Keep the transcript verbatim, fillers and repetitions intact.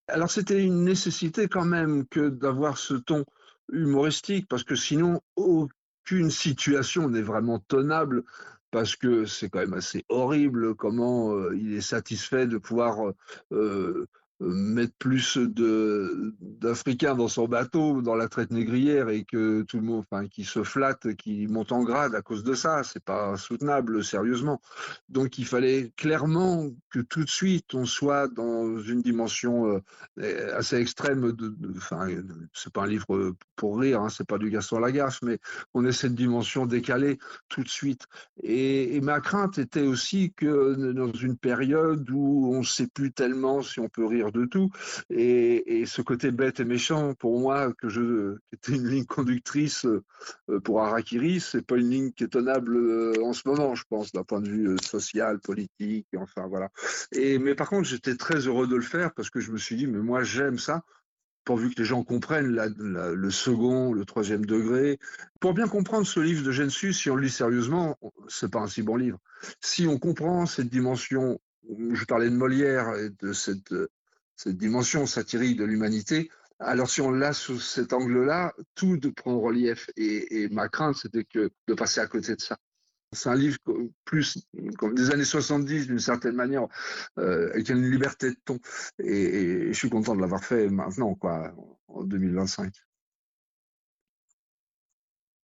Alors c'était une nécessité quand même que d'avoir ce ton humoristique parce que sinon aucune situation n'est vraiment tenable parce que c'est quand même assez horrible comment, heu, il est satisfait de pouvoir, heu heu, mettre plus de d'Africains dans son bateau, dans la traite négrière et que tout le monde enfin qui se flatte, qui monte en grade à cause de ça, c'est pas soutenable sérieusement. Donc il fallait clairement que tout de suite on soit dans une dimension, heu est assez extrême de de enfin, heu, c'est pas un livre pour rire, hein, c'est pas du Gaston Lagaffe, mais on ait cette dimension décalée tout de suite. Et, et ma crainte était aussi que dans une période où on ne sait plus tellement si on peut rire de tout, et, et ce côté bête et méchant, pour moi, que je, qui était une ligne conductrice euh, pour Harakiri, c'est pas une ligne qui est tenable euh, en ce moment, je pense, d'un point de vue euh, social, politique, enfin voilà. Et, mais par contre, j'étais très heureux de le faire parce que je me suis dit, mais moi j'aime ça, pourvu que les gens comprennent la, la, le second, le troisième degré. Pour bien comprendre ce livre de Gensu, si on le lit sérieusement, c'est pas un si bon livre. Si on comprend cette dimension, je parlais de Molière et de cette, cette dimension satirique de l'humanité, alors si on l'a sous cet angle-là, tout prend relief. Et, et ma crainte, c'était que de passer à côté de ça. C'est un livre plus comme des années soixante-dix d'une certaine manière, euh, avec une liberté de ton. Et, et je suis content de l'avoir fait maintenant, quoi, en deux mille vingt-cinq.